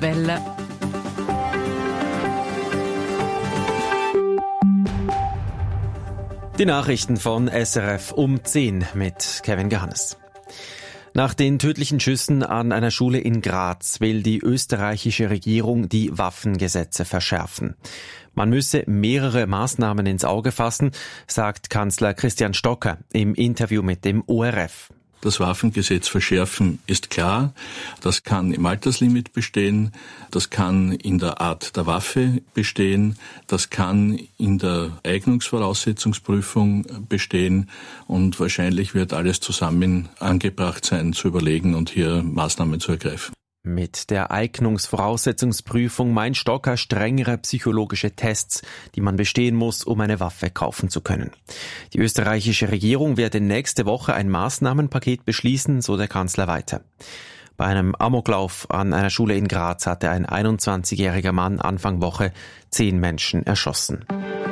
Welle. Die Nachrichten von SRF um 10 mit Kevin Gehannes. Nach den tödlichen Schüssen an einer Schule in Graz will die österreichische Regierung die Waffengesetze verschärfen. Man müsse mehrere Maßnahmen ins Auge fassen, sagt Kanzler Christian Stocker im Interview mit dem ORF. Das Waffengesetz verschärfen ist klar. Das kann im Alterslimit bestehen, das kann in der Art der Waffe bestehen, das kann in der Eignungsvoraussetzungsprüfung bestehen und wahrscheinlich wird alles zusammen angebracht sein, zu überlegen und hier Maßnahmen zu ergreifen. Mit der Eignungsvoraussetzungsprüfung meint Stocker strengere psychologische Tests, die man bestehen muss, um eine Waffe kaufen zu können. Die österreichische Regierung werde nächste Woche ein Maßnahmenpaket beschließen, so der Kanzler weiter. Bei einem Amoklauf an einer Schule in Graz hatte ein 21-jähriger Mann Anfang Woche 10 Menschen erschossen.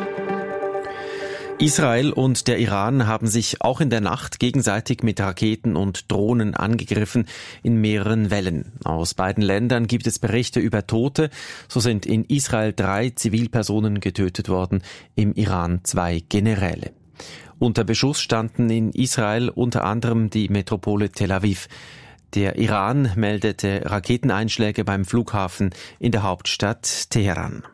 Israel und der Iran haben sich auch in der Nacht gegenseitig mit Raketen und Drohnen angegriffen in mehreren Wellen. Aus beiden Ländern gibt es Berichte über Tote. So sind in Israel 3 Zivilpersonen getötet worden, im Iran 2 Generäle. Unter Beschuss standen in Israel unter anderem die Metropole Tel Aviv. Der Iran meldete Raketeneinschläge beim Flughafen in der Hauptstadt Teheran.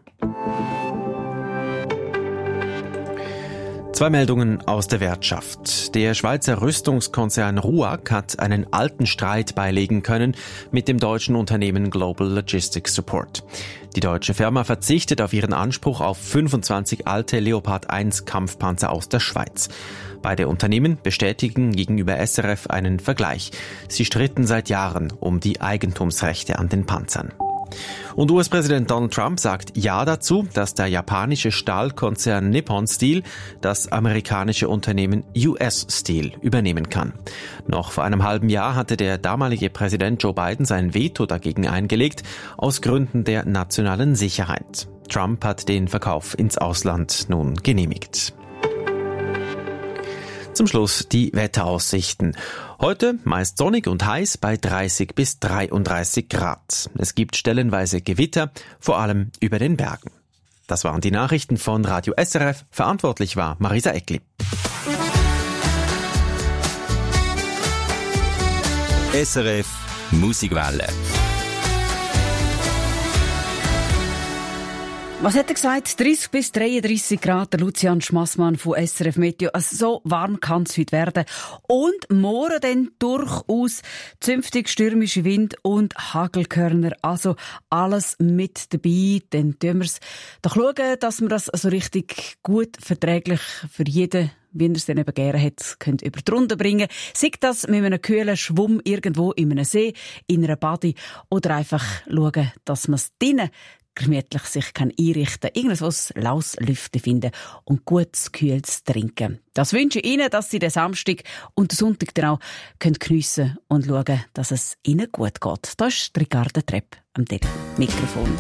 2 Meldungen aus der Wirtschaft. Der Schweizer Rüstungskonzern RUAG hat einen alten Streit beilegen können mit dem deutschen Unternehmen Global Logistics Support. Die deutsche Firma verzichtet auf ihren Anspruch auf 25 alte Leopard 1 Kampfpanzer aus der Schweiz. Beide Unternehmen bestätigen gegenüber SRF einen Vergleich. Sie stritten seit Jahren um die Eigentumsrechte an den Panzern. Und US-Präsident Donald Trump sagt Ja dazu, dass der japanische Stahlkonzern Nippon Steel das amerikanische Unternehmen US Steel übernehmen kann. Noch vor einem halben Jahr hatte der damalige Präsident Joe Biden sein Veto dagegen eingelegt, aus Gründen der nationalen Sicherheit. Trump hat den Verkauf ins Ausland nun genehmigt. Zum Schluss die Wetteraussichten. Heute meist sonnig und heiß bei 30 bis 33 Grad. Es gibt stellenweise Gewitter, vor allem über den Bergen. Das waren die Nachrichten von Radio SRF. Verantwortlich war Marisa Eckli. SRF Musikwelle. Was hat er gesagt? 30 bis 33 Grad, der Lucian Schmassmann von SRF Meteo. Also so warm kann es heute werden. Und morgen dann durchaus zünftig stürmische Wind und Hagelkörner. Also alles mit dabei. Dann tun wir es doch schauen, dass wir das so richtig gut verträglich für jeden, wie er es dann eben gerne hat, könnt über die Runde bringen. Sei das mit einem kühlen Schwumm irgendwo in einem See, in einer Badi oder einfach schauen, dass man es drinnen gemütlich sich einrichten kann, irgendwas laues Lüften finden und gutes, kühles Trinken. Das wünsche ich Ihnen, dass Sie den Samstag und den Sonntag dann auch geniessen können und schauen, dass es Ihnen gut geht. Da ist Ricardo Trepp am Mikrofon.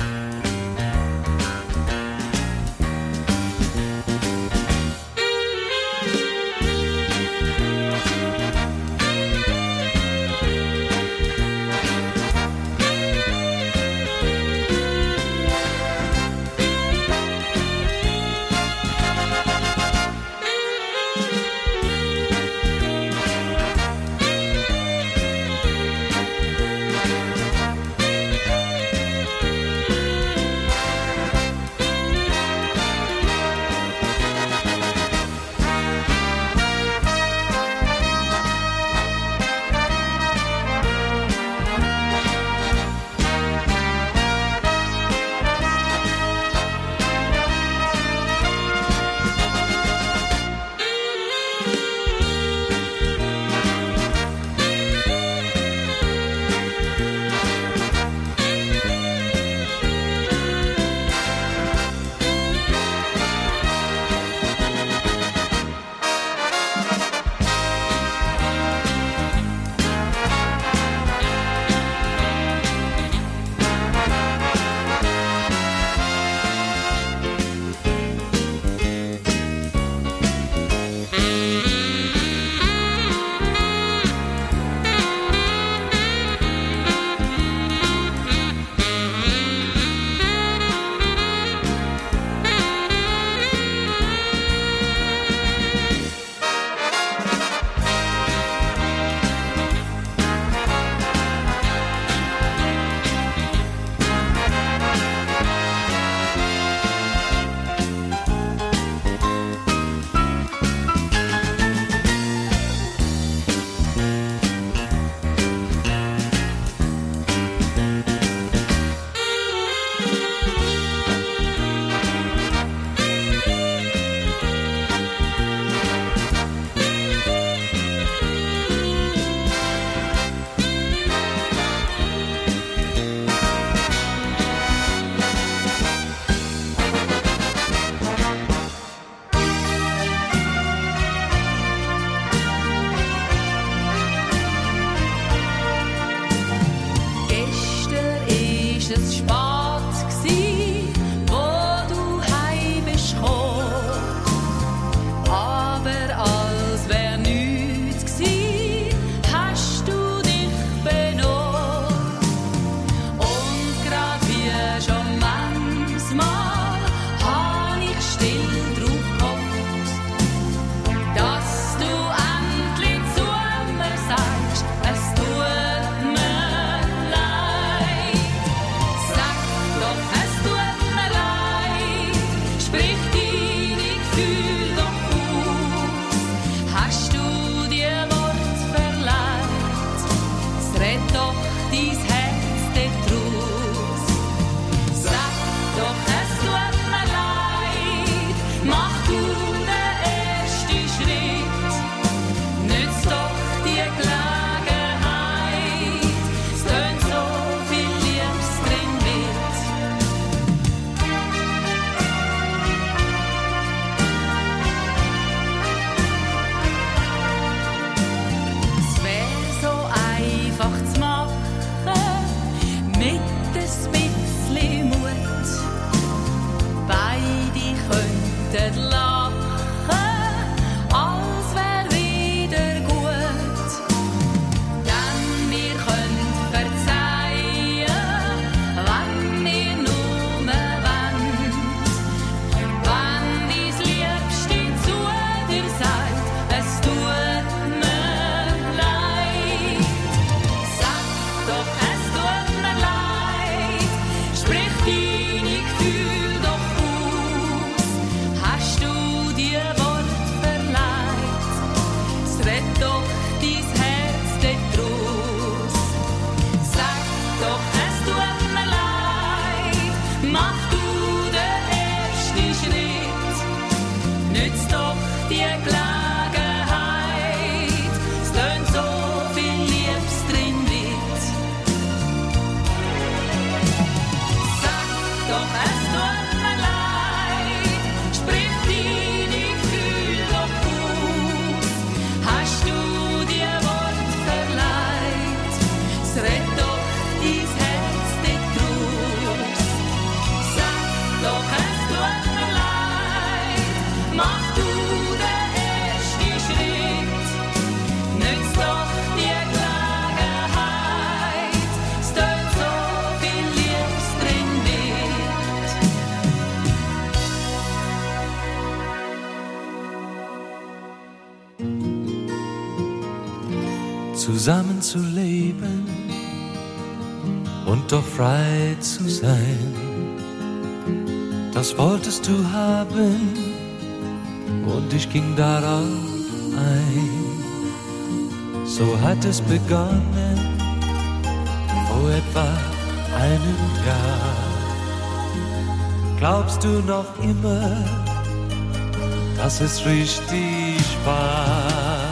Zusammen zu leben und doch frei zu sein, das wolltest du haben und ich ging darauf ein. So hat es begonnen vor etwa einem Jahr. Glaubst du noch immer, dass es richtig war?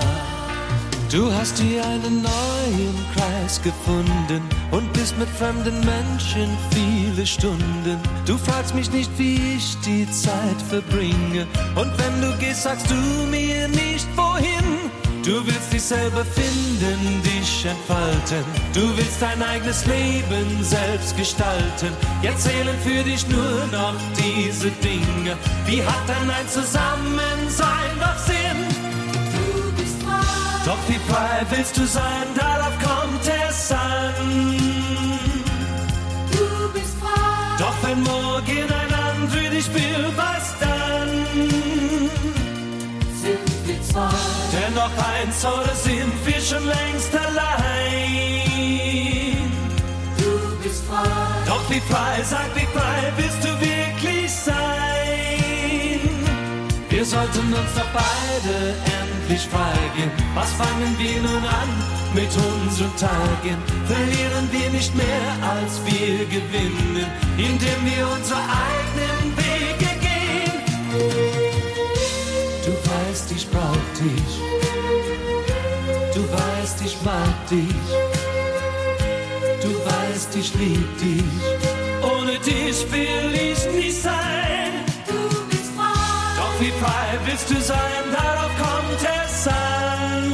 Du hast dir einen neuen Kreis gefunden und bist mit fremden Menschen viele Stunden. Du fragst mich nicht, wie ich die Zeit verbringe, und wenn du gehst, sagst du mir nicht wohin. Du willst dich selber finden, dich entfalten. Du willst dein eigenes Leben selbst gestalten. Jetzt zählen für dich nur noch diese Dinge. Wie hat dann ein Zusammensein doch Sinn? Doch wie frei willst du sein, darauf kommt es an. Du bist frei. Doch wenn morgen ein anderer dich will, was dann? Sind wir zwei. Denn noch eins, oder sind wir schon längst allein? Du bist frei. Doch wie frei, sag wie frei willst du wirklich sein? Wir sollten uns doch beide endlich fragen, was fangen wir nun an mit unseren Tagen? Verlieren wir nicht mehr, als wir gewinnen, indem wir unsere eigenen Wege gehen? Du weißt, ich brauch dich. Du weißt, ich mag dich. Du weißt, ich lieb dich. Ohne dich will ich nicht sein. Du bist frei. Doch wie frei willst du sein, darauf kommt es an.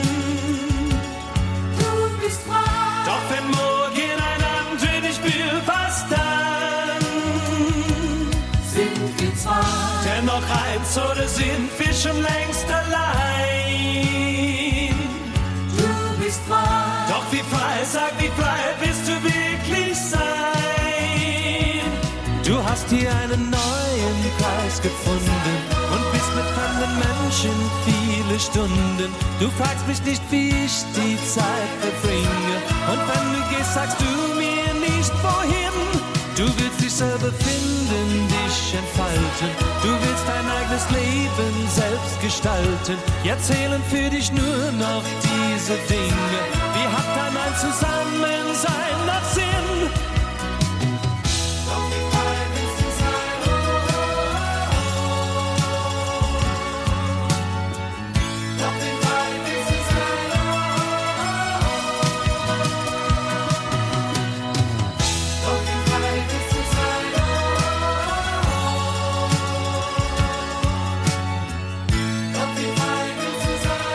Du bist frei. Doch wenn morgen ein anderer dich will, was dann? eins oder sind wir schon längst allein? Du bist frei. Doch wie frei, sag wie frei willst du wirklich sein? Du hast hier einen neuen Kreis gefunden und bist mit fremden Menschen viele Stunden. Du fragst mich nicht, wie ich die Zeit verbringe. Und wenn du gehst, sagst du mir nicht wohin. Du willst dich selber finden, dich entfalten. Du willst dein eigenes Leben selbst gestalten. Jetzt zählen für dich nur noch diese Dinge. Wie hat dann ein Zusammensein noch Sinn? Doch wie frei willst du sein? Doch wie frei willst du sein? Doch wie frei willst du sein? Doch wie frei willst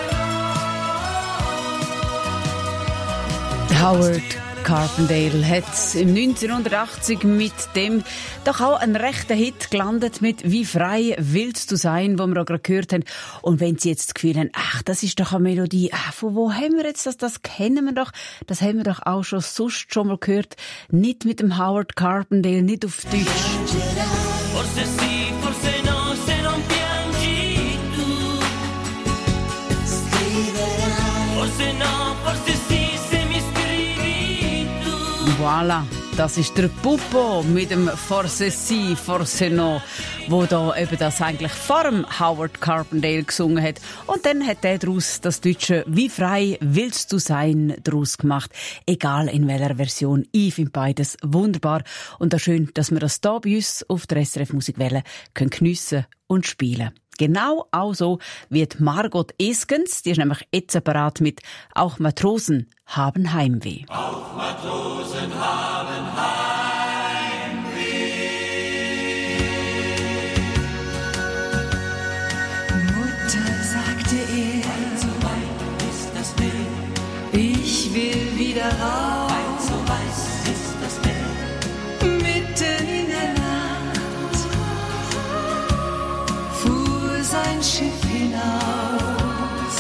du sein? Howard Carpendale hat im 1980 mit dem doch auch einen rechten Hit gelandet mit «Wie frei willst du sein», wo wir auch gerade gehört haben. Und wenn Sie jetzt das Gefühl haben, ach, das ist doch eine Melodie, von wo haben wir jetzt das? Das kennen wir doch. Das haben wir doch auch sonst schon mal gehört. Nicht mit dem Howard Carpendale, nicht auf Deutsch. Forse sì, forse no, se non piangi tu. Forse no, forse sì, se mi scrivi tu. Voilà, das ist der Puppo mit dem «Forse si, forse no», wo da eben das eigentlich vor dem Howard Carpendale gesungen hat. Und dann hat er daraus das deutsche «Wie frei willst du sein» daraus gemacht. Egal in welcher Version. Ich finde beides wunderbar. Und auch schön, dass wir das hier bei uns auf der SRF Musikwelle geniessen und spielen. Genau auch so wie die Margot Eskens. Die ist nämlich jetzt separat mit «Auch Matrosen haben Heimweh». Auch Matrosen haben Mutter, sagte er, so weit ist das Meer, ich will wieder raus, so weiß ist das Meer. mitten in der Nacht fuhr sein Schiff hinaus,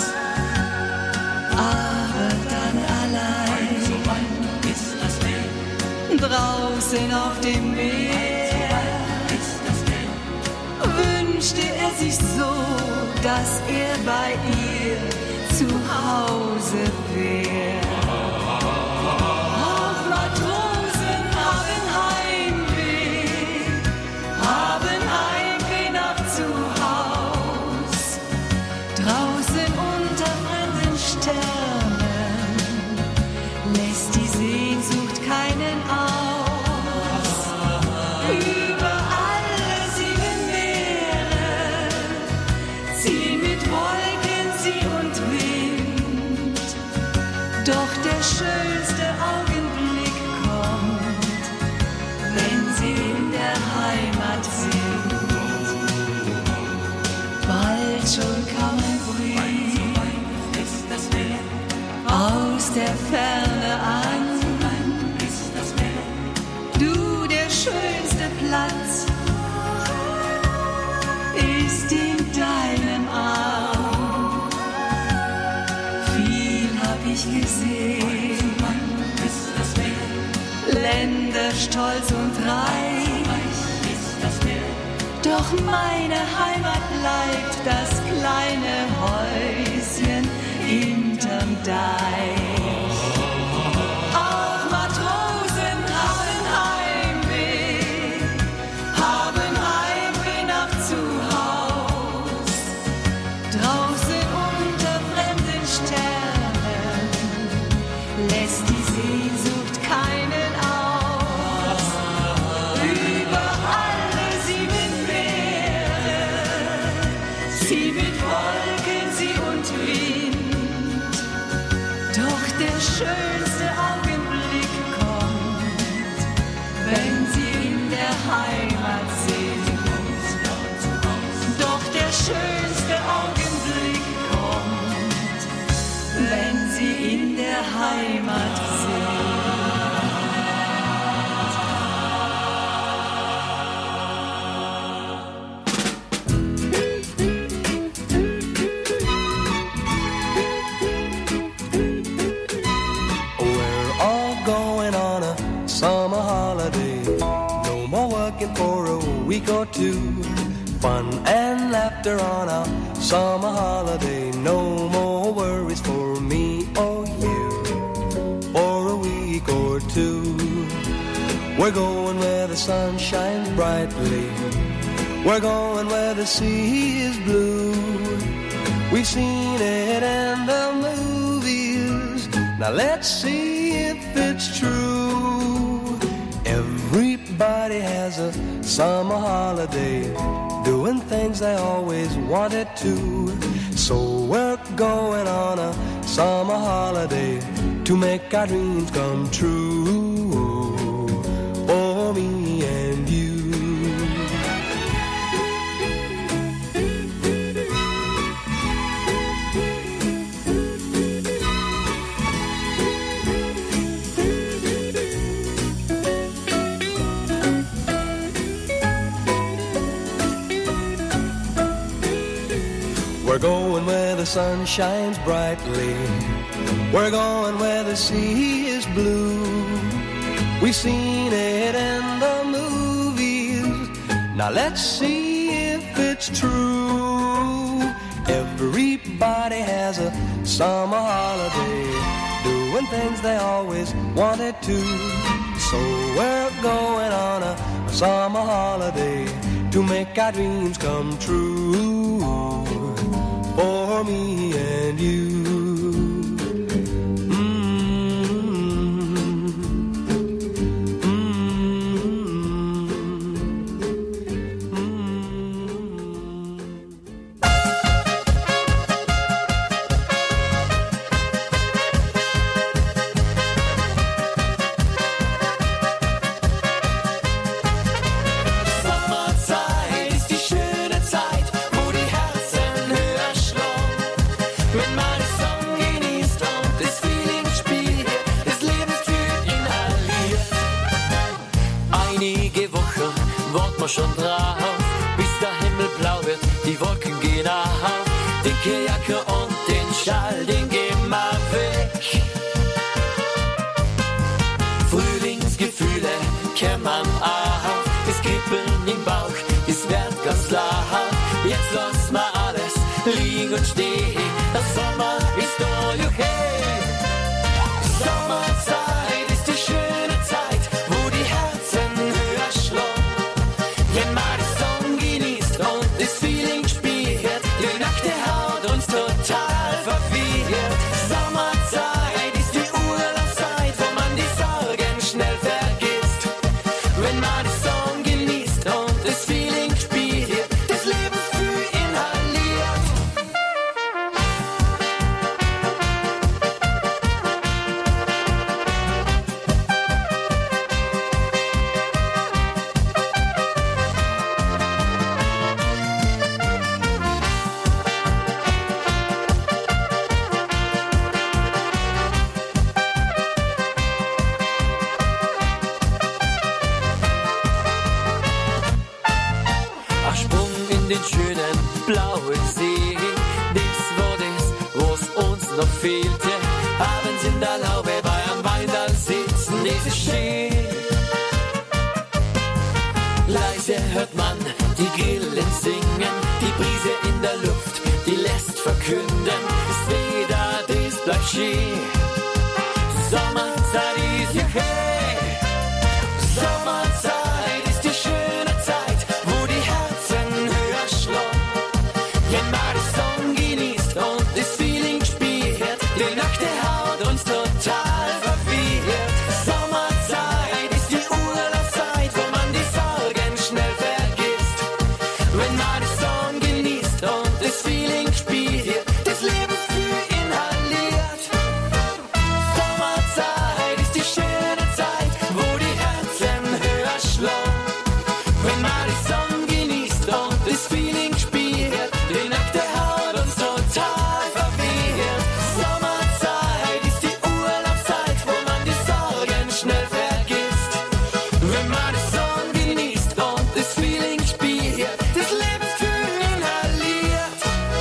aber dann allein, So weit ist das Meer, draußen auf dem Meer, ist das Meer. wünschte er sich so, dass er bei ihr zu Hause wär. Auch Matrosen haben Heimweh nach zu Haus. Draußen unter fremden Sternen lässt die Sehnsucht keinen aus. Über alle 7 Meere ziehen mit Wolken sie und Wind. Doch der schönste Augenblick kommt, wenn sie in der Heimat sind. Bald schon kam ein Brief Ist das Meer, aus der Ferne an. ist das Meer. Du, der schönste Platz ist in deinem Arm. Viel hab ich gesehen, Ist das Meer, Länder stolz und reich. ist das Meer. Doch meine Heimat bleibt das kleine Häuschen hinterm Deich. Auch Matrosen haben Heimweh nach zu Haus. Draußen unter fremden Sternen lässt die Sehnsucht keinen aus. Über alle 7 Meere, sie mit Wolken, sie und Wind. Doch week or two. Fun and laughter on a summer holiday. No more worries for me or you for a week or two. We're going where the sun shines brightly. We're going where the sea is blue. We've seen it in the movies. Now let's see if it's true. Everybody has a summer holiday, doing things they always wanted to. So we're going on a summer holiday to make our dreams come true. For me and you. We're going where the sun shines brightly. We're going where the sea is blue. We've seen it in the movies. Now let's see if it's true. Everybody has a summer holiday, doing things they always wanted to. So we're going on a summer holiday to make our dreams come true. For me and you. Schon drauf, bis der Himmel blau wird, die Wolken gehen auf, dicke Jacke und den Schal, den gehen wir weg. Frühlingsgefühle kämmern auf, das Kribbeln im Bauch, es wird ganz laut. Jetzt lass mal alles liegen und stehen, der Sommer ist da, juchei. Sommerzeit ist die schöne Zeit, wo die Herzen höher schlagen. Wenn man die Sonne genießt und das Feeling spürt, die nackte Haut uns total verwirrt. Sommerzeit ist die Urlaubszeit, wo man die Sorgen schnell vergisst. Wenn man die Sonne genießt und das Feeling spürt, das Lebensgefühl inhaliert. Den schönen blauen See, das war das, was uns noch fehlte. Abends in der Laube bei einem Wein sitzen, das ist schön. Leise hört man die Grillen singen, die Brise in der Luft, die lässt verkünden, das Wetter, das bleibt schön. Sommerzeit ist juchei, Sommerzeit ist die schöne Zeit, wo die Herzen höher schlagen. Wenn man die Sonne genießt und das Feeling spürt, die nackte Haut uns total verwirrt. Sommerzeit ist die Urlaubszeit, wo man die Sorgen schnell vergisst. Wenn man die Sonne genießt und das Feeling spürt, das Lebensgefühl inhaliert. Sommerzeit ist die schöne Zeit, wo die Herzen höher schlagen. Wenn man die Sonne genießt und das Feeling spürt, die nackte Haut uns total verwirrt. Sommerzeit ist die Urlaubszeit, wo man die Sorgen schnell vergisst. Wenn man die Sonne genießt und das Feeling spürt, das Lebensgefühl inhaliert.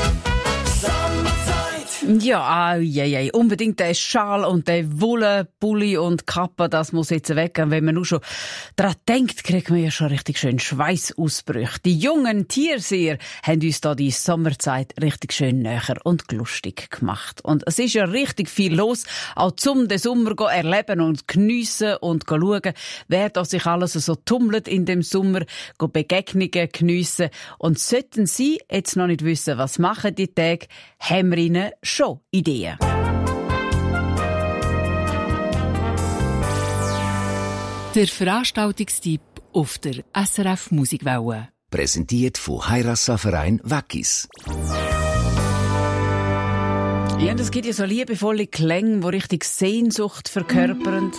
Ja, unbedingt der Schal und der Wolle, Pulli und Kappe, das muss jetzt weg. Und wenn man nur schon daran denkt, kriegt man ja schon richtig schön Schweißausbrüche. Die jungen Tierseher haben uns da die Sommerzeit richtig schön näher und lustig gemacht. Und es ist ja richtig viel los, auch zum den Sommer erleben und geniessen und schauen, wer da sich alles so tummelt in dem Sommer, Begegnungen geniessen. Und sollten Sie jetzt noch nicht wissen, was machen die Tage, haben wir Ihnen schon Ideen. Der Veranstaltungstipp auf der SRF Musikwelle. Präsentiert von Heirassa-Verein Wackis. Ja, und es gibt ja so liebevolle Klänge, die richtig Sehnsucht verkörpern.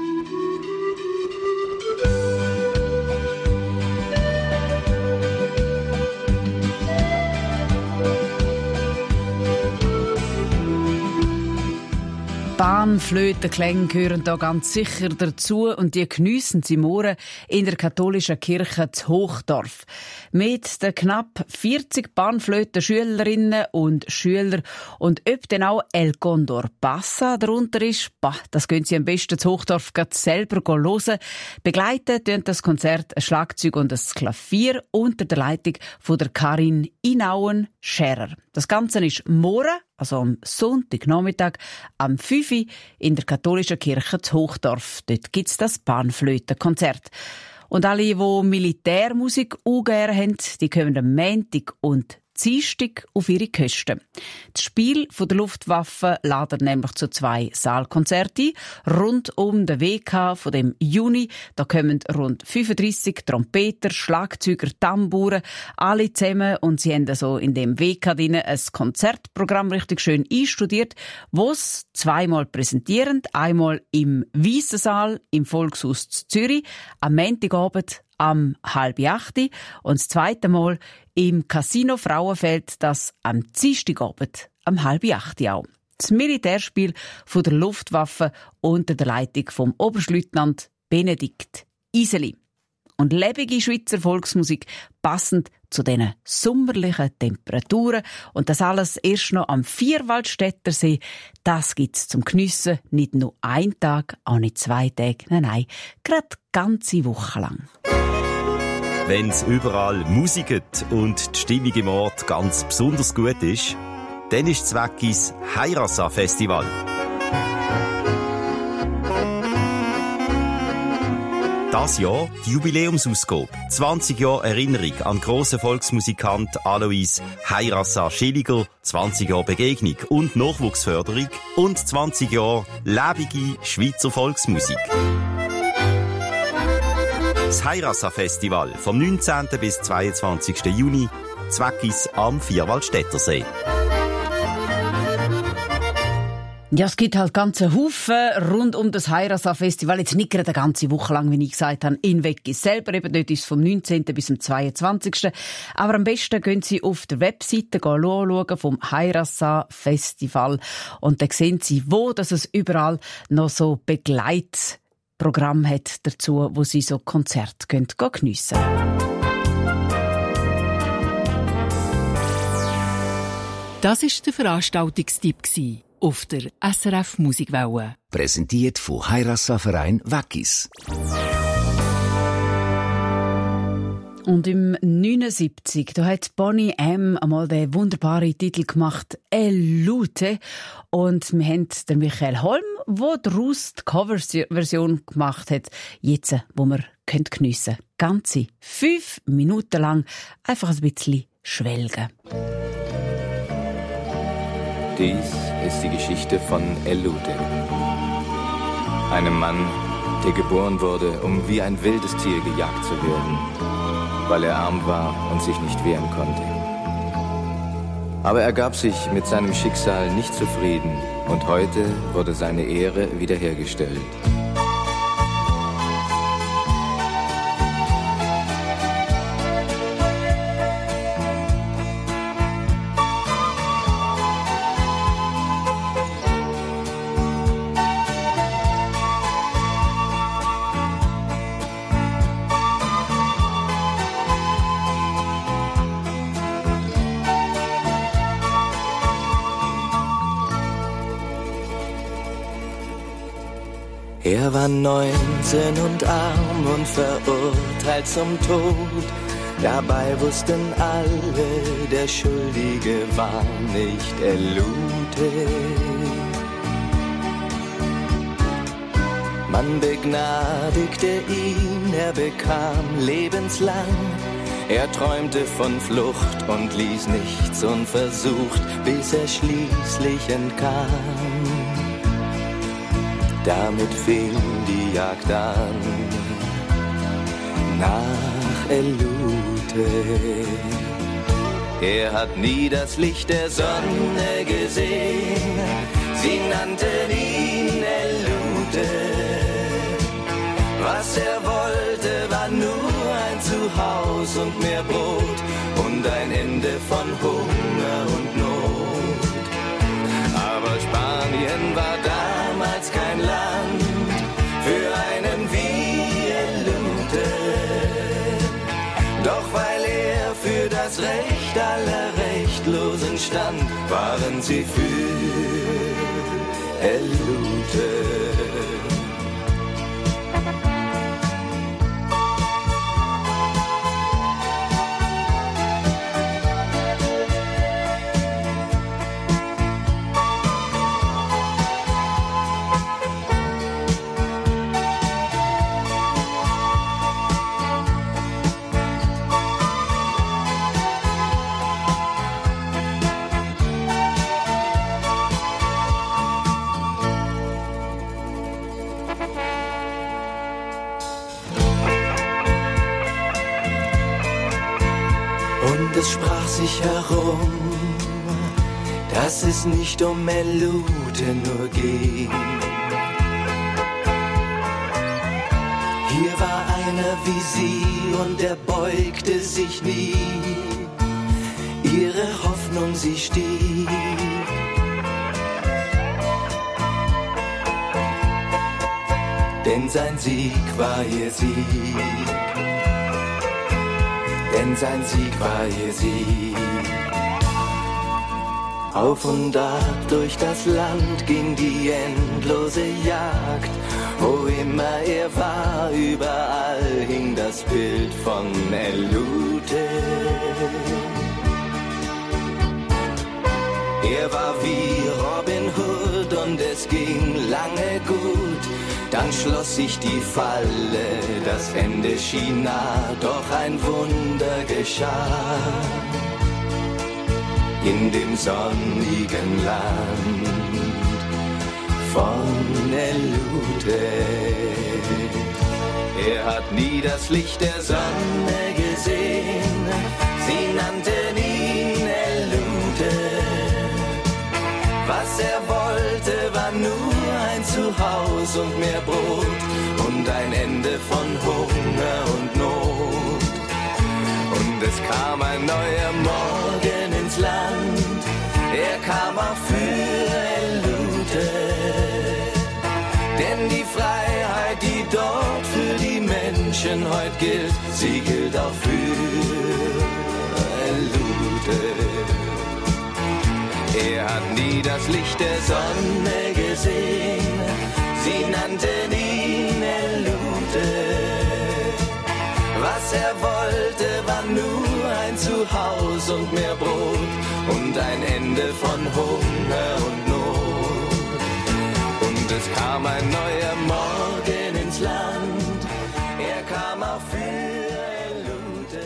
Panflötenklänge gehören da ganz sicher dazu und die geniessen sie morgen in der katholischen Kirche zu Hochdorf. Mit den knapp 40 Panflöten-Schülerinnen und Schülern und ob dann auch El Condor Passa darunter ist, das können Sie am besten zu Hochdorf selber hören. Begleiten tun das Konzert ein Schlagzeug und ein Klavier unter der Leitung von der Karin Inauen-Scherer. Das Ganze ist morgen, also am Sonntagnachmittag, am 5 Uhr in der katholischen Kirche zu Hochdorf. Dort gibt es das Panflötenkonzert. Und alle, die Militärmusik ungern haben, die kommen am Montag und Dienstag auf ihre Kosten. Das Spiel der Luftwaffe ladet nämlich zu 2 Saalkonzerten rund um den WK von dem Juni. Da kommen rund 35 Trompeter, Schlagzeuger, Tambouren, alle zusammen und sie haben also in dem WK drin ein Konzertprogramm richtig schön einstudiert, wo es 2-mal präsentieren, einmal im Weissen Saal im Volkshaus Zürich, am Montagabend am 7:30 und das zweite Mal im Casino Frauenfeld, das am Dienstagabend am 7:30 auch. Das Militärspiel von der Luftwaffe unter der Leitung vom Oberstleutnant Benedikt Iseli. Und lebige Schweizer Volksmusik passend zu diesen sommerlichen Temperaturen. Und das alles erst noch am Vierwaldstättersee. Das gibt's zum Geniessen nicht nur einen Tag, auch nicht 2 Tage, nein, gerade ganze Woche lang. Wenn's überall Musik gibt und die Stimmung im Ort ganz besonders gut ist, dann ist das Wackis Heirassa-Festival. Das Jahr die Jubiläumsausgabe. 20 Jahre Erinnerung an grossen Volksmusikant Alois Heirassa Schilliger, 20 Jahre Begegnung und Nachwuchsförderung und 20 Jahre lebige Schweizer Volksmusik. Das Heirassa-Festival vom 19. bis 22. Juni, Wackis am Vierwaldstättersee. Ja, es gibt halt ganze Haufen rund um das Heirassa-Festival. Jetzt nicht gerade eine ganze Woche lang, wie ich gesagt habe, in Wackis selber. Eben dort ist es vom 19. bis zum 22. Aber am besten gehen Sie auf der Webseite schauen vom Heirassa-Festival. Und dann sehen Sie, wo dass es überall noch so Begleitprogramm hat dazu, wo Sie so Konzerte geniessen können. Das war der Veranstaltungstipp auf der SRF Musikwelle. Präsentiert von Heirassa-Verein Wackis. Und im 79, da hat Boney M. einmal den wunderbaren Titel gemacht, «El Lute». Und wir haben den Michael Holm, der daraus die Coverversion gemacht hat, jetzt, wo wir geniessen können. Ganze 5 Minuten lang einfach ein bisschen schwelgen. Dies ist die Geschichte von El Lute, einem Mann, der geboren wurde, um wie ein wildes Tier gejagt zu werden, weil er arm war und sich nicht wehren konnte. Aber er gab sich mit seinem Schicksal nicht zufrieden und heute wurde seine Ehre wiederhergestellt. Er war 19 und arm und verurteilt zum Tod. Dabei wussten alle, der Schuldige war nicht Elute. Man begnadigte ihn, er bekam lebenslang. Er träumte von Flucht und ließ nichts unversucht, bis er schließlich entkam. Damit fing die Jagd an nach Elute. Er hat nie das Licht der Sonne gesehen, sie nannten ihn Elute. Was er wollte, war nur ein Zuhause und mehr Brot und ein Ende von Hunger und Not. Aber Spanien war damals kein Land für einen wie Elute. Doch weil er für das Recht aller Rechtlosen stand, waren sie für Elute. Es sprach sich herum, dass es nicht um Elute nur ging. Hier war einer wie sie und er beugte sich nie. Ihre Hoffnung, sie stieg. Denn sein Sieg war ihr Sieg. Denn sein Sieg war ihr Sieg. Auf und ab durch das Land ging die endlose Jagd. Wo immer er war, überall hing das Bild von Elute. Er war wie Robin Hood und es ging lange gut. Dann schloss sich die Falle, das Ende schien nah, doch ein Wunder geschah. In dem sonnigen Land von Elute. Er hat nie das Licht der Sonne gesehen, sie nannten ihn Elute. Was er wollte, war nur ein Zuhause und mehr Brot und ein Ende von Hunger und Not. Und es kam ein neuer Morgen ins Land, er kam auch für Elute. Denn die Freiheit, die dort für die Menschen heute gilt, sie gilt auch für Elute. Er hat nie das Licht der Sonne gesehen, sie nannten ihn Elute. Was er wollte, war nur ein Zuhause und mehr Brot und ein Ende von Hunger und Not. Und es kam ein neuer Morgen ins Land, er kam auch für Elute.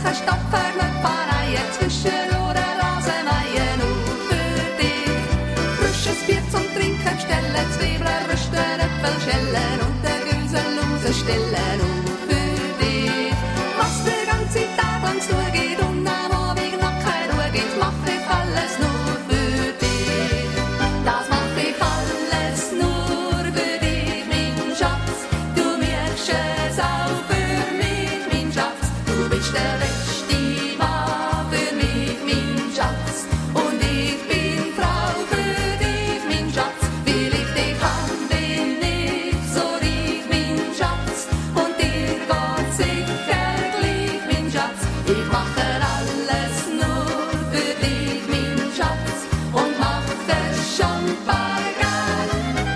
kein Stopfen, nicht Pfarreien, zwischen Ohren, Rasenmähen, nur für dich. Frisches Bier zum Trinken bestellen, Zwiebeln rösten, Äpfel schälen und den Güsel rausstellen, nur für dich. Was der ganze Tag lang zu geht und am Abend noch keine Ruhe gibt, mach ich alles nur für dich. Das mach ich alles nur für dich, mein Schatz. Du merkst es auch für mich, mein Schatz. Du bist der beste Mann für mich, mein Schatz. Und ich bin Frau für dich, mein Schatz. Will ich dich haben, bin ich so reich, mein Schatz. Und dir geht's sicher gleich, mein Schatz. Ich mache alles nur für dich, mein Schatz. Und mach das schon bald gern.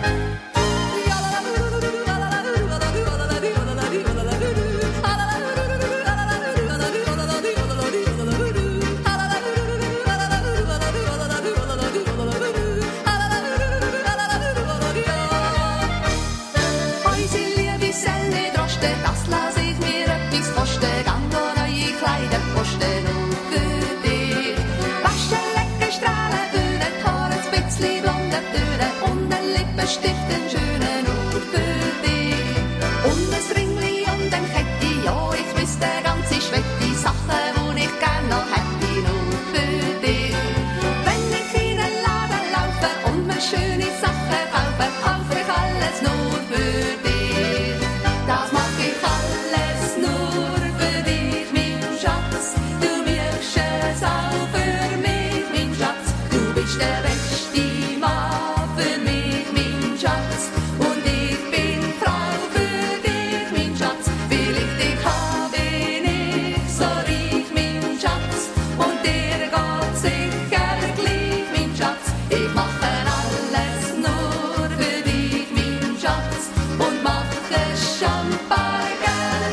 Unsere Liebe soll nicht rosten, das lass ich mir etwas kosten. Gang nur neue Kleider posten, nur für dich. Waschen, lecker strahlen, Töne, Haare, ein bisschen blonde Töne und ein Lippenstift, einen schönen, nur für dich. Und ein Ringli und ein Ketti, ja, ich wüsste ganze Schwette, Sachen, wo ich gern noch hätte, nur für dich. Wenn ich in den Laden laufe und mir schöne Sachen kaufe, kaufe ich alles nur für dich. Das mach ich alles nur für dich, mein Schatz. Du wirkst es auch für mich, mein Schatz. Du bist der beste Mann für mich, mein Schatz. Und ich bin Frau für dich, mein Schatz. Will ich dich haben, bin ich so reich, mein Schatz. Und dir geht's sicher gleich, mein Schatz. Ich mache alles nur für dich, mein Schatz. Und mach es schon bald gern.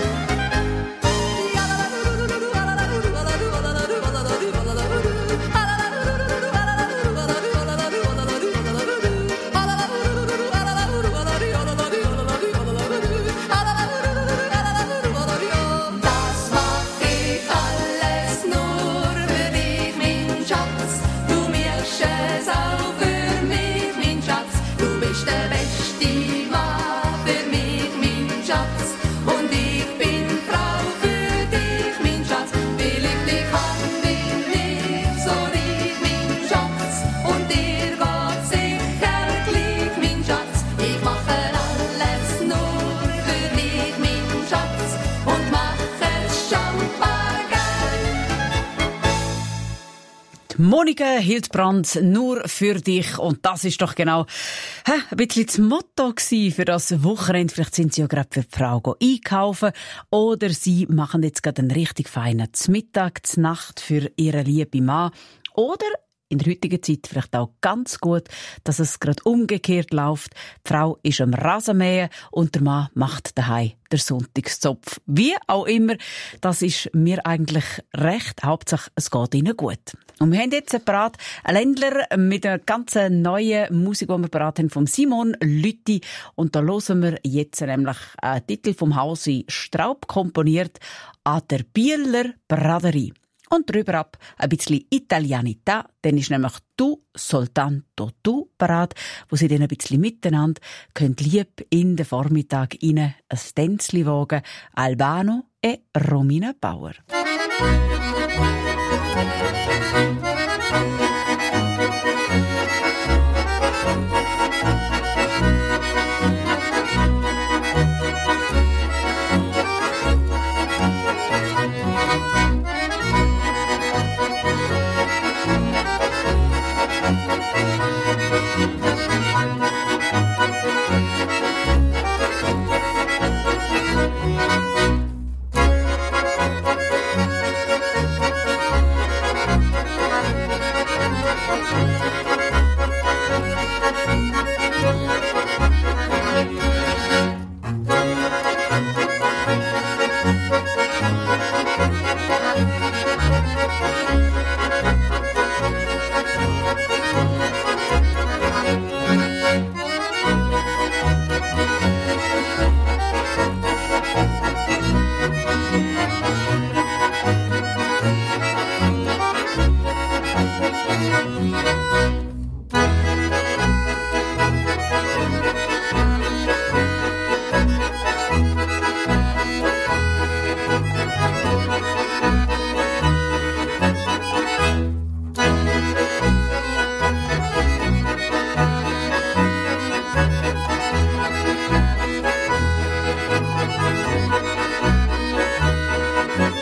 Das mach ich alles nur für dich, mein Schatz. Du merkst es auch für mich, mein Schatz. Du bist der beste Mann für mich, mein Schatz. Und ich bin Frau für dich, mein Schatz. Will ich dich haben, bin ich so reich, mein Schatz. Und dir geht's sicher gleich, mein Schatz. Ich mache alles nur für dich, mein Schatz. Und mach es schon bald gern. Monika Hildbrand, nur für dich. Und das ist doch genau ein bisschen das Motto gewesen für das Wochenende. Vielleicht sind Sie ja gerade für die Frau einkaufen oder Sie machen jetzt gerade einen richtig feinen Mittag, Nacht für Ihren lieben Mann. Oder in der heutigen Zeit vielleicht auch ganz gut, dass es gerade umgekehrt läuft. Die Frau ist am Rasenmähen und der Mann macht daheim den Sonntagszopf. Wie auch immer, das ist mir eigentlich recht. Hauptsache, es geht ihnen gut. Und wir haben jetzt separat einen Ländler mit einer ganz neuen Musik, die wir parat haben, von Simon Lütti. Und da hören wir jetzt nämlich einen Titel vom Hausi Straub, komponiert an der Bieler Braderie. Und drüber ab ein bisschen Italianità, dann ist nämlich «Tu soltanto tu» parat, wo sie dann ein bisschen miteinander könnt lieb in den Vormittag rein ein Tänzli wagen. Albano e Romina Bauer.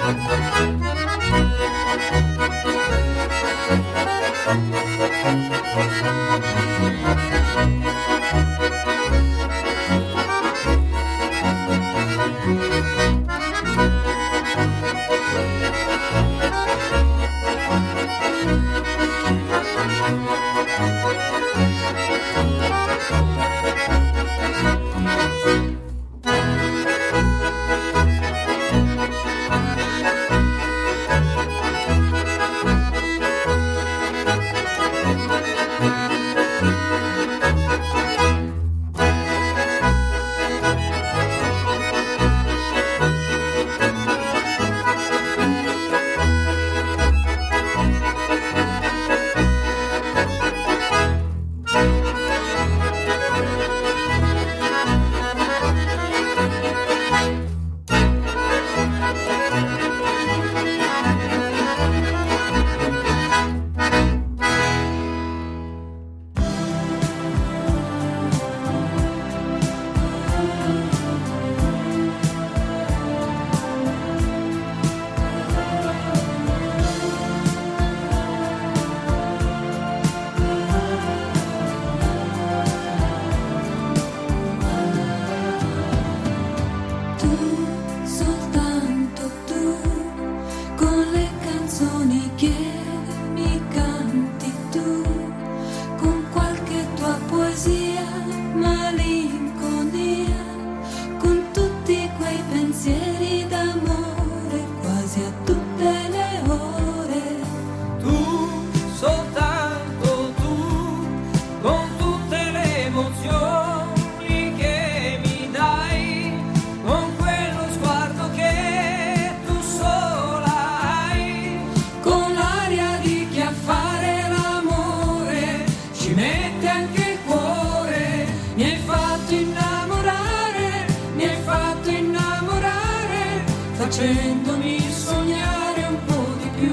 facendomi sognare un po' di più,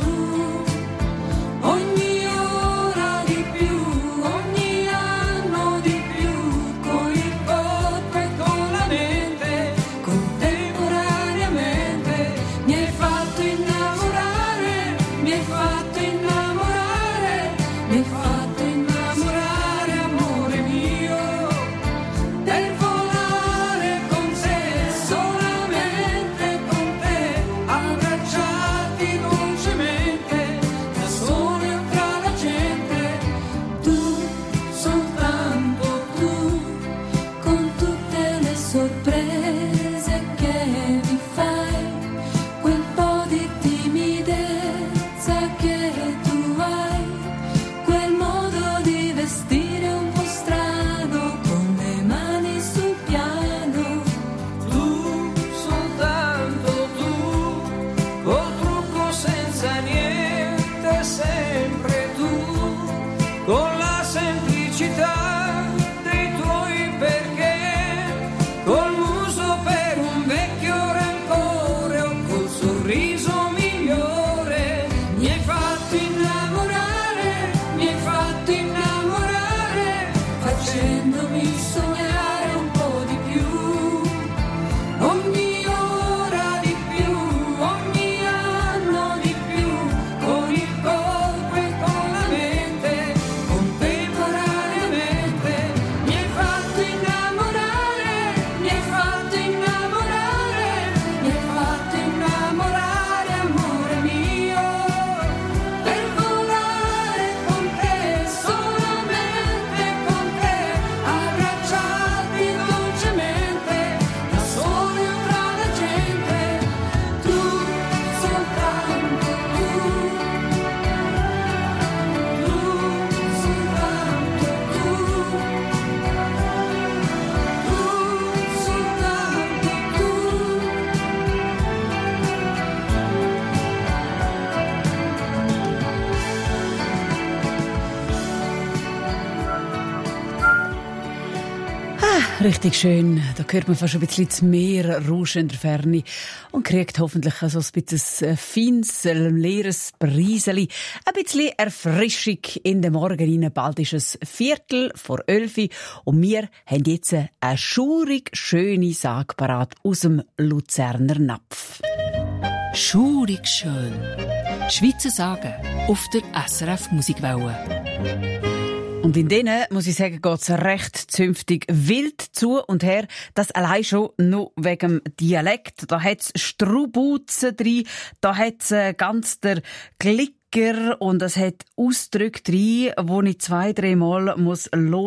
ogni ora di più, ogni anno di più, con il corpo e con la mente, contemporaneamente. Mi hai fatto innamorare, mi hai fatto innamorare, mi hai fatto innamorare, amore mio, per volare con te, solamente con te, abbracciati dolcemente, da soli o tra la gente. Tu, soltanto tu, con tutte le sorprese che mi fai, quel po' di timidezza che tu hai, quel modo di vestire un po' strano, con le mani sul piano. Tu, soltanto tu, col trucco senza niente, sempre tu, con la semplicità dei tuoi perché, col muso per un vecchio rancore o col sorriso migliore. Mi hai fatto innamorare, mi hai fatto innamorare, facendomi sognare un po' di più, ogni ora di più, ogni anno di più, con il corpo e con la mente, contemporaneamente. Mi hai fatto innamorare, mi hai fatto innamorare, mi hai fatto innamorare, amore mio, per volare con te, solamente con te, abbracciati dolcemente, da soli o tra la gente. Tu, soltanto tu, soltanto tu, soltanto tu. Richtig schön. Da hört man fast ein bisschen das Meer rauschen in der Ferne und kriegt hoffentlich so ein bisschen ein feines, leeres Brieseli. Ein bisschen Erfrischung in den Morgen rein. Bald ist es 11:45 und wir haben jetzt eine schaurig schöne Sage parat aus dem Luzerner Napf. Schurig schön. Schweizer Sagen auf der SRF Musikwelle. Und in denen, muss ich sagen, geht's recht zünftig wild zu und her. Das allein schon nur wegen dem Dialekt. Da hat's Strubuzen drin, da hat's ganz der Glicker und es hat Ausdrücke drin, wo ich 2-3 Mal hören muss,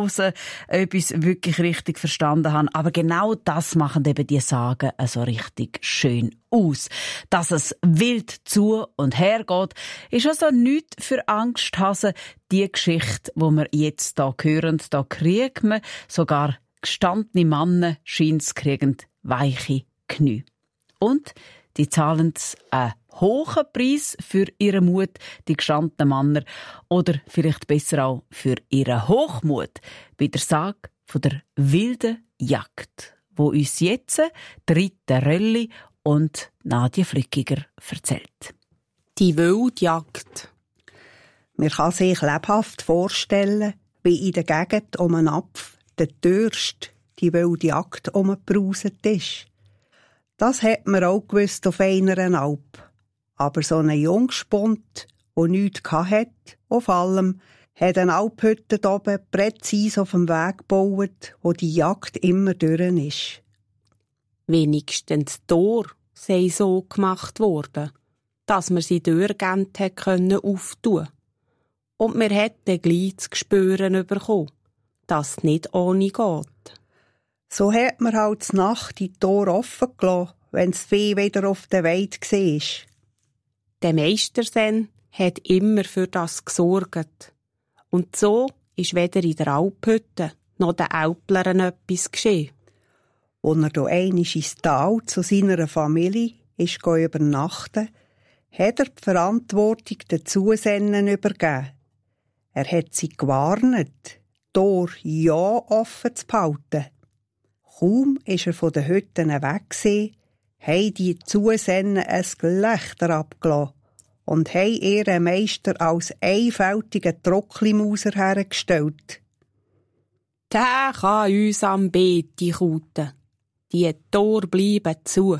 ob ich es wirklich richtig verstanden habe. Aber genau das machen eben die Sagen so richtig schön aus. Dass es wild zu und her geht, ist also nichts für Angsthasen. Die Geschichte, die wir jetzt hier hören, da kriegt man sogar gestandene Männer, scheint's kriegen weiche Knie. Und die zahlen einen hohen Preis für ihren Mut, die gestandenen Männer, oder vielleicht besser auch für ihren Hochmut bei der Sage von der wilden Jagd, wo uns jetzt Rita Rölli und Nadia Flückiger erzählt. Die wilde Jagd. Man kann sich lebhaft vorstellen, wie in der Gegend um einen Napf der Durst die wilde Jagd umgebrauset ist. Das hat man auch gewusst auf einer Alp. Aber so ein Jungspund, der nichts hatte, auf allem, hat eine Alphütte oben präzise auf dem Weg gebaut, wo die Jagd immer durch ist. Wenigstens die Tore sei so gemacht worden, dass man sie durchgehend auftun konnte. Und wir hätten gleich zu spüren bekommen, dass es nicht ohne geht. So hat man halt die Nacht die Tore offen gelassen, wenn das Vieh wieder auf der Weide war. Der Meistersen hat immer für das gesorgt. Und so ist weder in der Alphütte noch den Alplern etwas geschehen. Als er hier einmal ins Tal zu seiner Familie ist übernachten, hat er die Verantwortung den Zusenden übergeben. Er hat sie gewarnt, die Tore ja offen zu behalten. Kaum ist er von den Hütten weg gewesen, haben die Zusenden ein Gelächter abgelassen und haben ihren Meister als einfältigen Trocklimauser hergestellt. Der kann uns am Beete kauten. Die Tore bleiben zu.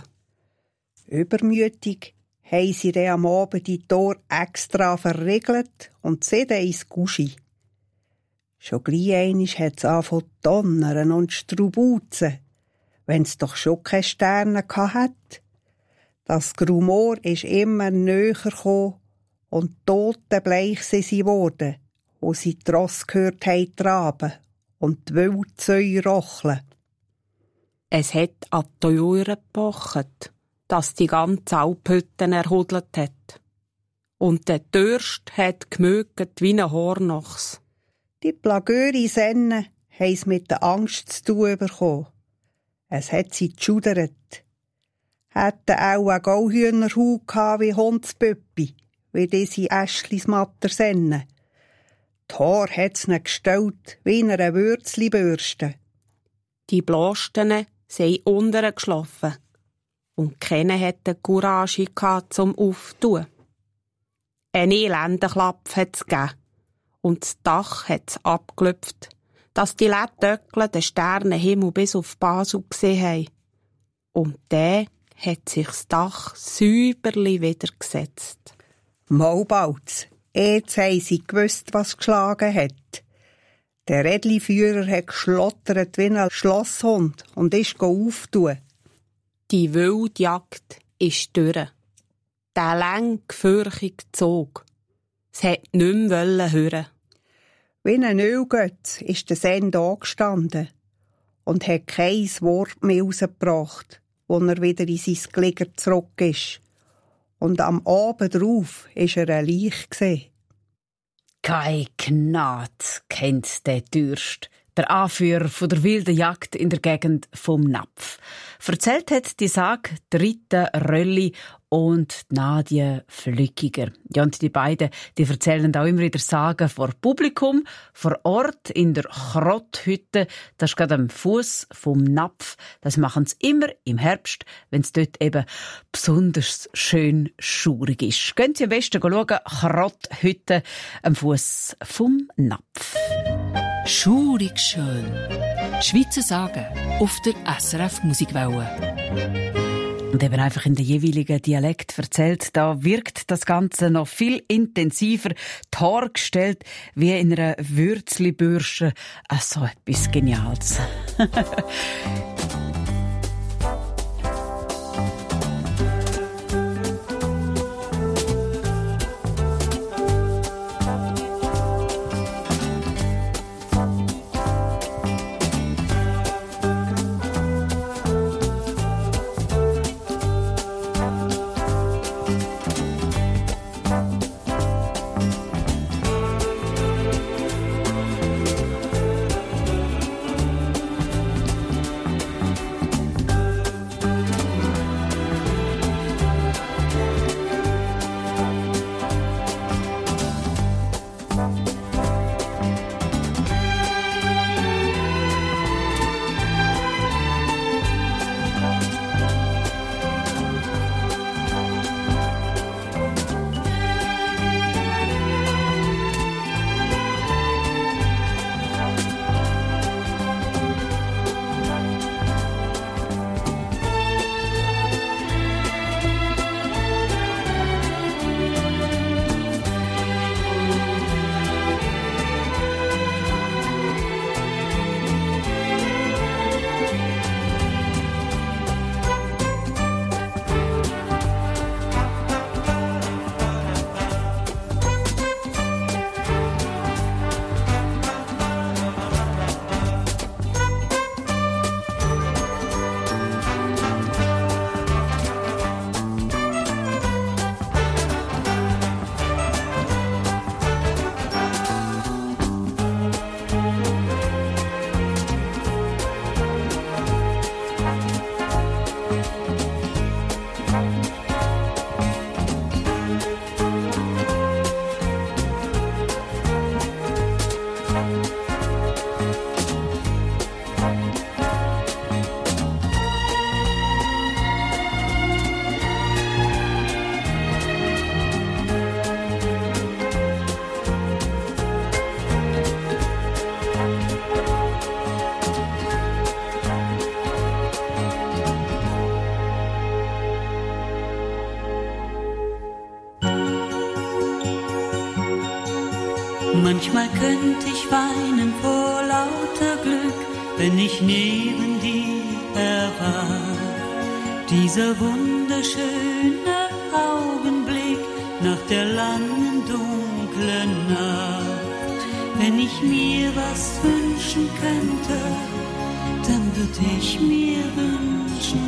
Übermütig haben sie dann am Abend die Tore extra verriegelt und sie dann ins Guschi. Schon gleich einmal hat es angefangen zu donnern und Strubuzen, wenn es doch schon keine Sterne hatte. Das Grumor ist immer näher gekommen und totenbleich sind sie geworden, wo sie die Rosse gehört haben traben und die Wildzäune rocheln. Es hat an die Türe gepocht, dass die ganze Alphütte erhudelt hat. Und der Durst hat gemögt wie ein Hornochs. Die Plagöri-Sennen haben es mit der Angst zu tun bekommen. Es hat sie geschudert. Hätten auch ein Gauhühnerhut gehabt wie Hundspüppi, wie diese Äschlismatter-Sennen. Die Haare hat es nicht gestellt wie in einer Würzlibürste. Die Blasten sind unten geschlafen. Und keiner hatte Courage gehabt zum Auftun. Ein elender Klapp hat es gegeben. Und das Dach hat es abgelüpft, dass die Lättöckle den Sternenhimmel bis auf Basel gesehen haben. Und dann hat sich das Dach säuberli wieder gesetzt. Mal bald. Jetzt haben sie gewusst, was geschlagen hat. Der Rädliführer hat geschlottert wie ein Schlosshund und ist auftun. Die wilde Jagd ist durch. Der lange, gefürchtige Zug. Es hat nicht mehr hören. Wie ein Ölgötz ist der Send angestanden und hat kein Wort mehr rausgebracht, als er wieder in sein Glieder zurück ist. Und am Abend drauf war er ein Leich gesehen. Keine Gnade kennt der Durst, der Anführer von der wilden Jagd in der Gegend vom Napf. Erzählt hat die Sage Rita Rölli und Nadia Flückiger. Ja, und die beiden, die erzählen auch immer in der Sage vor Publikum, vor Ort in der Krotthütte. Das ist gerade am Fuss vom Napf. Das machen sie immer im Herbst, wenn es dort eben besonders schön schurig ist. Gehen Sie am besten schauen, Krotthütte am Fuss vom Napf. Schurig schön. Schweizer Sagen auf der SRF Musikwelle. Und eben einfach in den jeweiligen Dialekt erzählt. Da wirkt das Ganze noch viel intensiver dargestellt, wie in einer Würzli-Bürsche. So etwas Geniales. Manchmal könnte ich weinen vor lauter Glück, wenn ich neben dir war. Dieser wunderschöne Augenblick nach der langen, dunklen Nacht. Wenn ich mir was wünschen könnte, dann würde ich mir wünschen,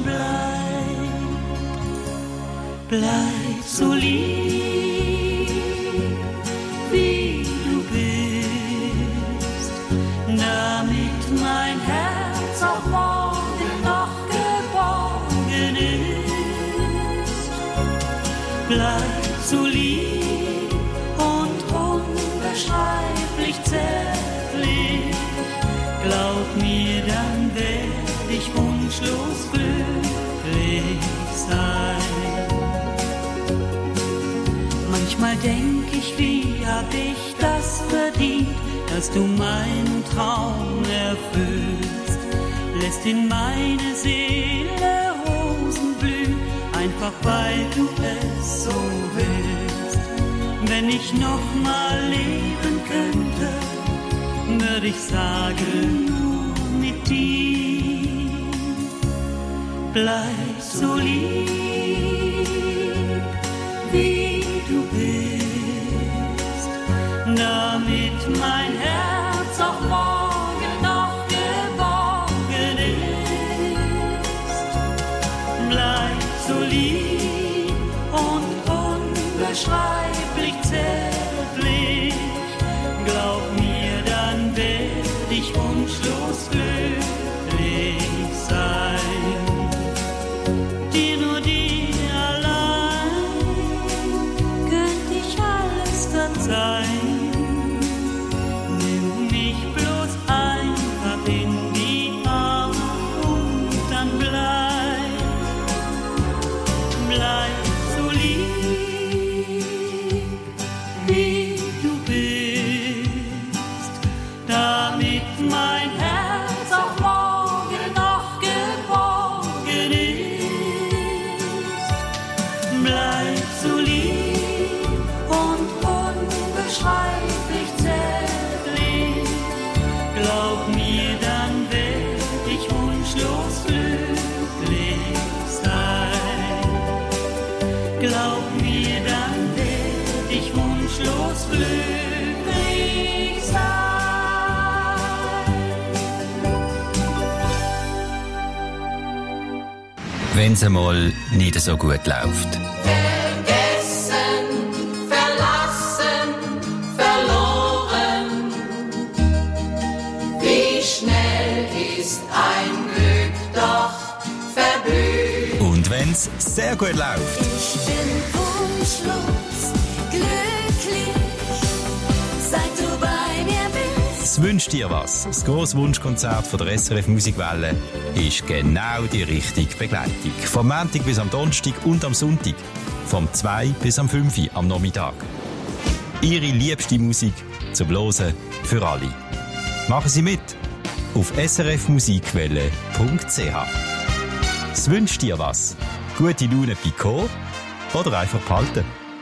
bleib so lieb, wie du bist, damit mein Herz auch morgen noch geborgen ist. Bleib so lieb und unbeschreiblich zärtlich, glaub mir, dann werd ich wunschlos glücklich sein. Manchmal denk ich, wie hab ich das verdient, dass du meinen Traum erfüllst, lässt in meine Seele Rosen blühen, einfach weil du es so willst. Wenn ich noch mal leben könnte, würde ich sagen, nur mit dir. Bleib so lieb, wie du bist, damit mein Herz auch morgen noch geborgen ist. Bleib so lieb und unbeschreiblich zärtlich, glaub mir, dann werd ich wunschlos glücklich sein. Dir nur dir allein könnt ich alles verzeihen. Nimm mich bloß einfach in die Arme und dann bleib so lieb, wie du bist, damit mein Herz auch morgen noch geborgen ist. sollst glücklich sein. Wenn's einmal nicht so gut läuft. Vergessen, verlassen, verloren. Wie schnell ist ein Glück doch verblüht. Und wenn's sehr gut läuft. Ich bin wunschlos glücklich, seit du bei mir bist. Es wünscht dir was. Das grosse Wunschkonzert von der SRF Musikwelle ist genau die richtige Begleitung. Vom Montag bis am Donnerstag und am Sonntag. Vom 2 bis am 5 Uhr am Nachmittag. Ihre liebste Musik zum Hören für alle. Machen Sie mit auf srfmusikwelle.ch. Es wünscht dir was. Gute Laune Pico oder einfach behalten.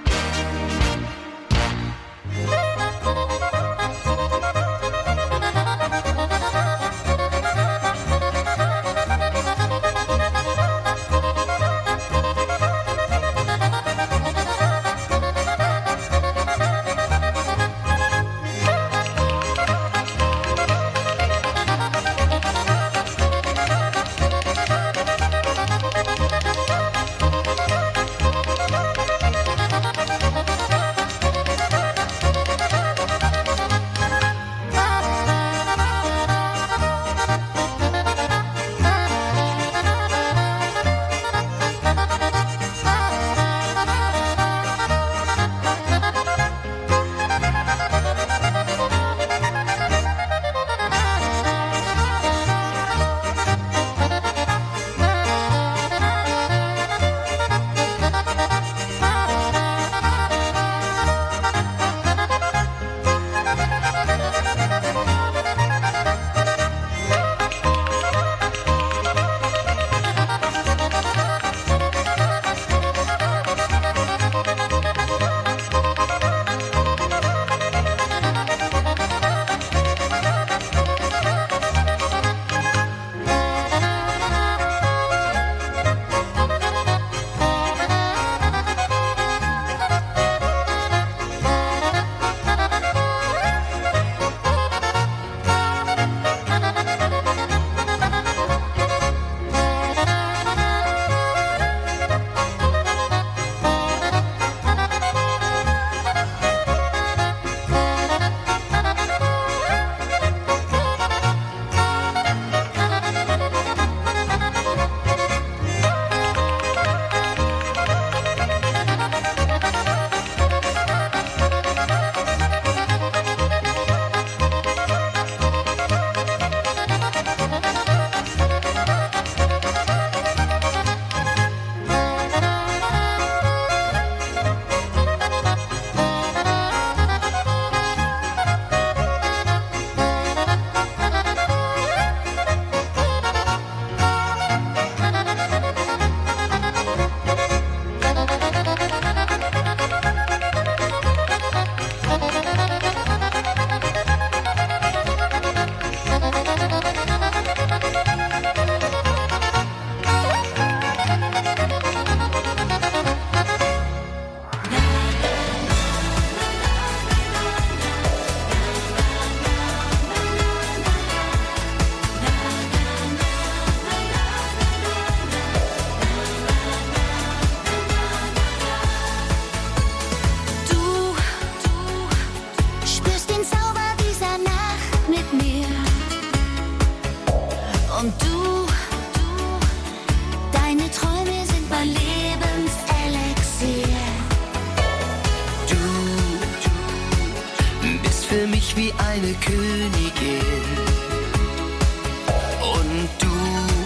für mich wie eine Königin. Und du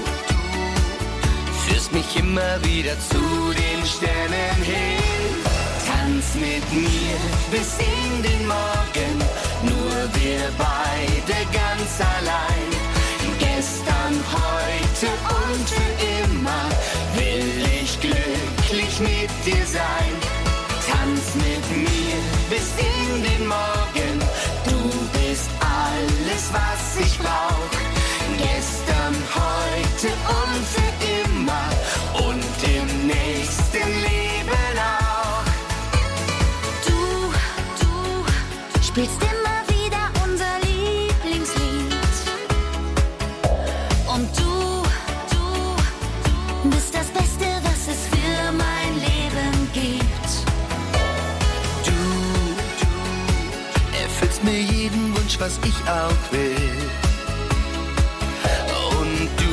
führst mich immer wieder zu den Sternen hin. Tanz mit mir bis in den Morgen, nur wir beide ganz allein. Gestern, heute und für immer will ich glücklich mit dir sein. Tanz mit mir bis in den Morgen, du bist alles, was ich brauch. Gestern, heute und für immer und im nächsten Leben auch. Du spielst immer wieder unser Lieblingslied. Und du bist das Beste, was es für mein Leben gibt. Du erfüllst mir jeden Wunsch, was ich auch will. Und du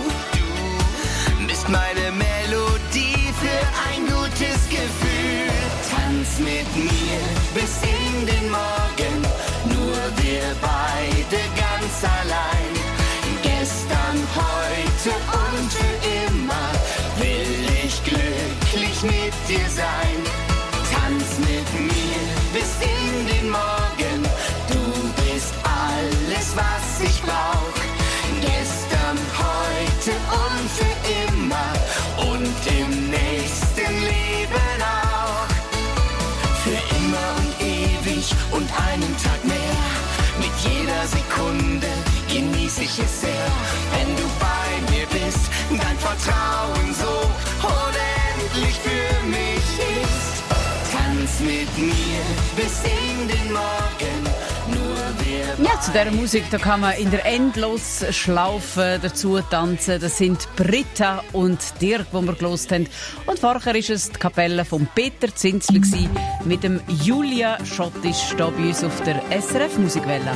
bist meine Melodie für ein gutes Gefühl. Tanz mit mir bis in den Morgen, nur wir beide ganz allein. Gestern, heute und für immer will ich glücklich mit dir sein. Tanz mit mir bis in den Morgen, du bist alles, was ich brauch. Gestern, heute und für immer und im nächsten Leben auch. Für immer und ewig und einen Tag mehr. Mit jeder Sekunde genieße ich es sehr. Wenn du bei mir bist, dein Vertrauen so unendlich für mich ist. Tanz mit mir bis in den Morgen, nur wir. Ja, zu dieser Musik da kann man in der Endlosschlaufe dazu tanzen. Das sind Britta und Dirk, die wir gehört haben. Und vorher war es die Kapelle von Peter Zinzler mit dem Julia Schottisch hier bei uns auf der SRF Musikwelle.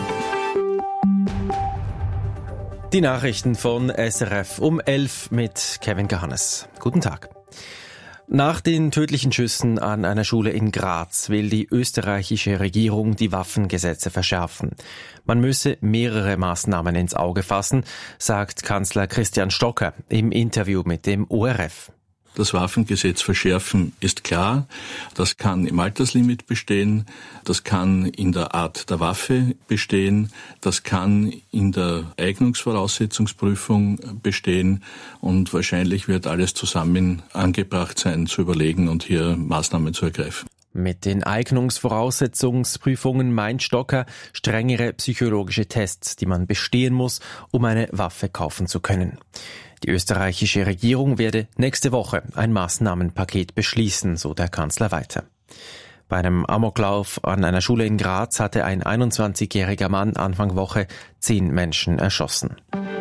Die Nachrichten von SRF um 11 mit Kevin Gahannes. Guten Tag. Nach den tödlichen Schüssen an einer Schule in Graz will die österreichische Regierung die Waffengesetze verschärfen. Man müsse mehrere Maßnahmen ins Auge fassen, sagt Kanzler Christian Stocker im Interview mit dem ORF. Das Waffengesetz verschärfen ist klar. Das kann im Alterslimit bestehen, das kann in der Art der Waffe bestehen, das kann in der Eignungsvoraussetzungsprüfung bestehen und wahrscheinlich wird alles zusammen angebracht sein, zu überlegen und hier Maßnahmen zu ergreifen. Mit den Eignungsvoraussetzungsprüfungen meint Stocker strengere psychologische Tests, die man bestehen muss, um eine Waffe kaufen zu können. Die österreichische Regierung werde nächste Woche ein Maßnahmenpaket beschließen, so der Kanzler weiter. Bei einem Amoklauf an einer Schule in Graz hatte ein 21-jähriger Mann Anfang Woche 10 Menschen erschossen.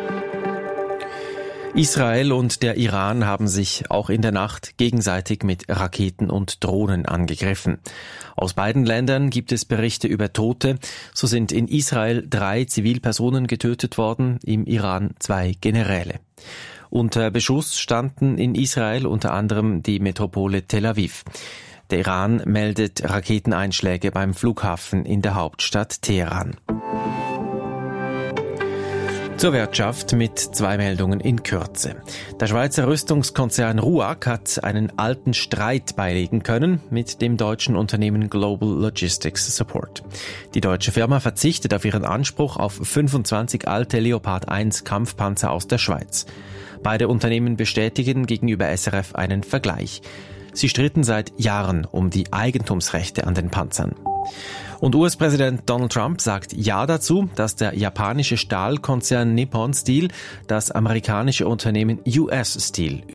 Israel und der Iran haben sich auch in der Nacht gegenseitig mit Raketen und Drohnen angegriffen. Aus beiden Ländern gibt es Berichte über Tote. So sind in Israel 3 Zivilpersonen getötet worden, im Iran 2 Generäle. Unter Beschuss standen in Israel unter anderem die Metropole Tel Aviv. Der Iran meldet Raketeneinschläge beim Flughafen in der Hauptstadt Teheran. Zur Wirtschaft mit 2 Meldungen in Kürze. Der Schweizer Rüstungskonzern RUAG hat einen alten Streit beilegen können mit dem deutschen Unternehmen Global Logistics Support. Die deutsche Firma verzichtet auf ihren Anspruch auf 25 alte Leopard 1 Kampfpanzer aus der Schweiz. Beide Unternehmen bestätigen gegenüber SRF einen Vergleich. Sie stritten seit Jahren um die Eigentumsrechte an den Panzern. Und US-Präsident Donald Trump sagt Ja dazu, dass der japanische Stahlkonzern Nippon Steel das amerikanische Unternehmen US Steel